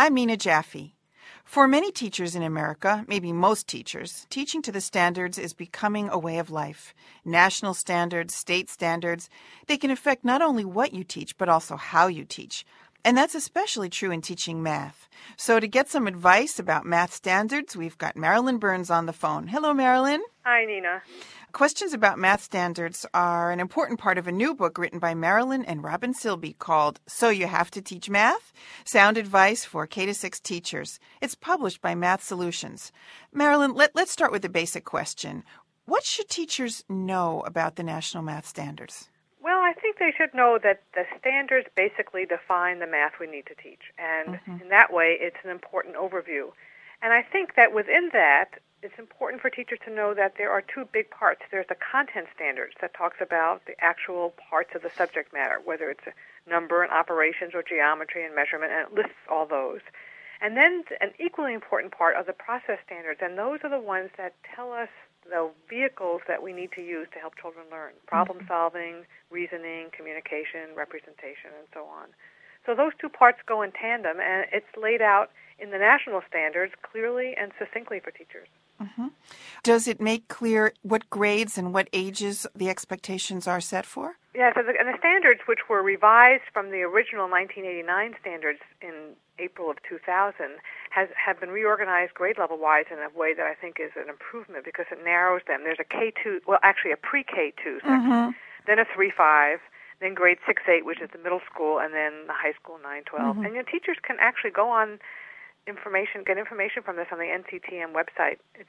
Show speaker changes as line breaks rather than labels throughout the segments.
I'm Nina Jaffe. For many teachers in America, maybe most teachers, teaching to the standards is becoming a way of life. National standards, state standards, they can affect not only what you teach, but also how you teach. And that's especially true in teaching math. So to get some advice about math standards, we've got Marilyn Burns on the phone. Hello, Marilyn.
Hi, Nina.
Questions about math standards are an important part of a new book written by Marilyn and Robin Silby called So You Have to Teach Math? Sound Advice for K-6 Teachers. It's published by Math Solutions. Marilyn, let's start with the basic question. What should teachers know about the national math standards?
Well, I think they should know that the standards basically define the math we need to teach. And in that way, it's an important overview. And I think that within that, it's important for teachers to know that there are two big parts. There's the content standards that talks about the actual parts of the subject matter, whether it's a number and operations or geometry and measurement, and it lists all those. And then an equally important part are the process standards, and those are the ones that tell us the vehicles that we need to use to help children learn: problem solving, reasoning, communication, representation, and so on. So those two parts go in tandem, and it's laid out in the national standards clearly and succinctly for teachers.
Does it make clear what grades and what ages the expectations are set for?
Yes, and the standards, which were revised from the original 1989 standards in April of 2000, have been reorganized grade level-wise in a way that I think is an improvement because it narrows them. There's a K2, well, actually a pre-K2 section, then a 3-5, then grade 6-8, which is the middle school, and then the high school 9-12. And teachers can actually go on get information from this on the NCTM website. It's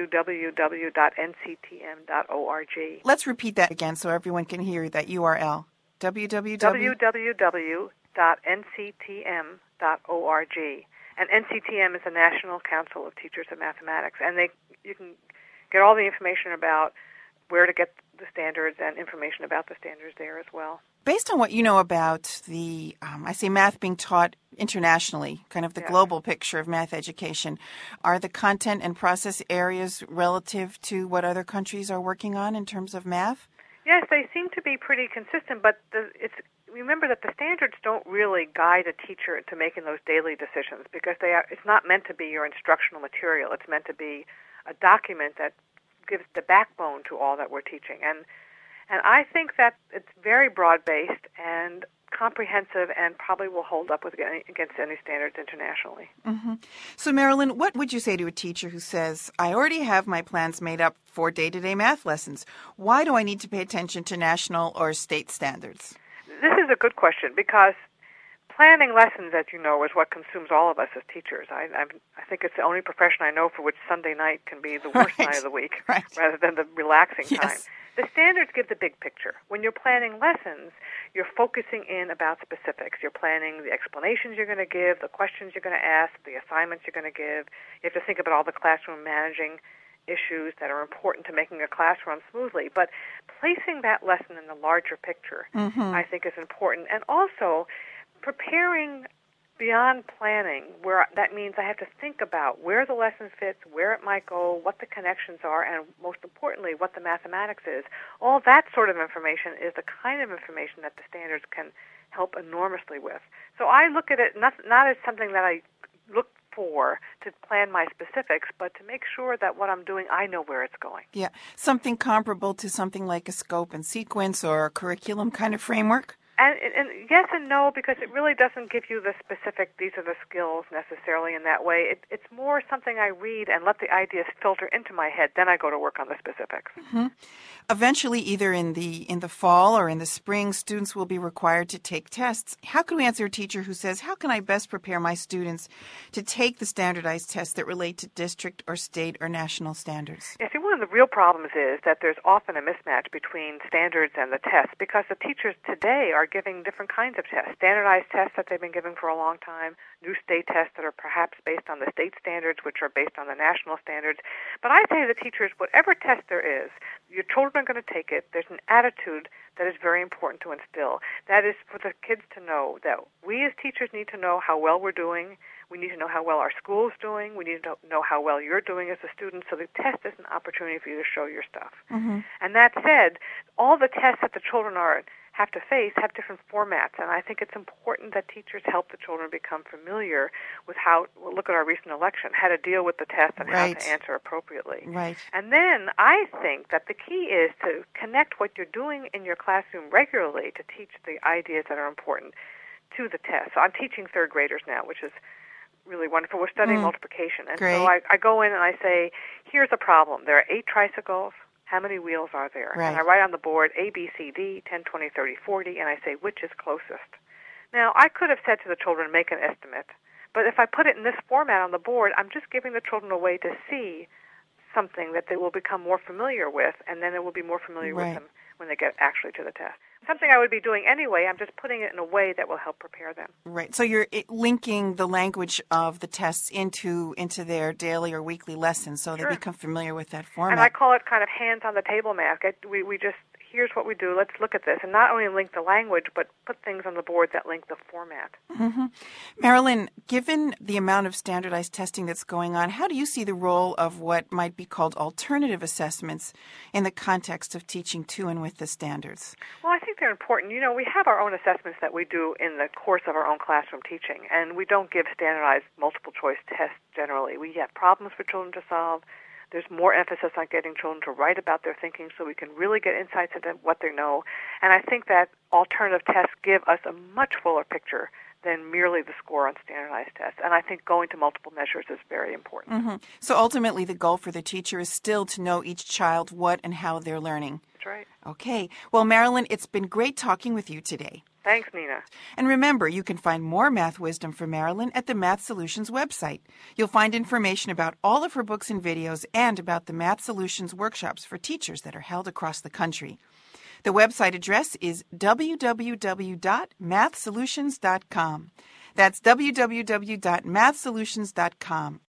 www.nctm.org.
Let's repeat that again so everyone can hear that URL.
www.nctm.org. And NCTM is the National Council of Teachers of Mathematics. And you can get all the information about where to get the standards and information about the standards there as well.
Based on what you know about the, math being taught internationally, kind of the global picture of math education, are the content and process areas relative to what other countries are working on in terms of math?
Yes, they seem to be pretty consistent, but remember that the standards don't really guide a teacher to making those daily decisions because it's not meant to be your instructional material. It's meant to be a document that gives the backbone to all that we're teaching. And I think that it's very broad-based and comprehensive and probably will hold up against any standards internationally.
So, Marilyn, what would you say to a teacher who says, I already have my plans made up for day-to-day math lessons. Why do I need to pay attention to national or state standards?
This is a good question because planning lessons, as you know, is what consumes all of us as teachers. I think it's the only profession I know for which Sunday night can be the worst night of the week rather than the relaxing time. The standards give the big picture. When you're planning lessons, you're focusing in about specifics. You're planning the explanations you're going to give, the questions you're going to ask, the assignments you're going to give. You have to think about all the classroom managing issues that are important to making a class run smoothly. But placing that lesson in the larger picture, I think, is important. And also preparing beyond planning, where that means I have to think about where the lesson fits, where it might go, what the connections are, and most importantly, what the mathematics is. All that sort of information is the kind of information that the standards can help enormously with. So I look at it not as something that I look for to plan my specifics, but to make sure that what I'm doing, I know where it's going.
Yeah, something comparable to something like a scope and sequence or a curriculum kind of framework?
And yes and no, because it really doesn't give you the specific, these are the skills necessarily in that way. It's more something I read and let the ideas filter into my head. Then I go to work on the specifics.
Eventually, either in the fall or in the spring, students will be required to take tests. How can we answer a teacher who says, how can I best prepare my students to take the standardized tests that relate to district or state or national standards?
Yeah, see, one of the real problems is that there's often a mismatch between standards and the tests because the teachers today are giving different kinds of tests, standardized tests that they've been giving for a long time, new state tests that are perhaps based on the state standards, which are based on the national standards. But I say to the teachers, whatever test there is, your children are going to take it. There's an attitude that is very important to instill. That is for the kids to know that we as teachers need to know how well we're doing. We need to know how well our school's doing. We need to know how well you're doing as a student. So the test is an opportunity for you to show your stuff. And that said, all the tests that the children are have to face have different formats, and I think it's important that teachers help the children become familiar with how, look at our recent election, how to deal with the test and how to answer appropriately.
Right.
And then I think that the key is to connect what you're doing in your classroom regularly to teach the ideas that are important to the test. So I'm teaching third graders now, which is really wonderful. We're studying multiplication. And
Great.
so I go in and I say, here's a problem. There are 8 tricycles. How many wheels are there?
Right.
And I write on the board A, B, C, D, 10, 20, 30, 40, and I say, which is closest? Now, I could have said to the children, make an estimate. But if I put it in this format on the board, I'm just giving the children a way to see something that they will become more familiar with, and then it will be more familiar with them when they get actually to the test. Something I would be doing anyway, I'm just putting it in a way that will help prepare them.
Right. So you're linking the language of the tests into their daily or weekly lessons so they become familiar with that format.
And I call it kind of hands on the table math. We just, here's what we do, let's look at this. And not only link the language, but put things on the board that link the format.
Mm-hmm. Marilyn, given the amount of standardized testing that's going on, how do you see the role of what might be called alternative assessments in the context of teaching to and with the standards?
Well, I think they're important. You know, we have our own assessments that we do in the course of our own classroom teaching, and we don't give standardized multiple choice tests generally. We have problems for children to solve. There's more emphasis on getting children to write about their thinking so we can really get insights into what they know. And I think that alternative tests give us a much fuller picture than merely the score on standardized tests. And I think going to multiple measures is very important.
Mm-hmm. So ultimately the goal for the teacher is still to know each child what and how they're learning.
That's right.
Okay. Well, Marilyn, it's been great talking with you today.
Thanks, Nina.
And remember, you can find more math wisdom from Marilyn at the Math Solutions website. You'll find information about all of her books and videos and about the Math Solutions workshops for teachers that are held across the country. The website address is www.mathsolutions.com. That's www.mathsolutions.com.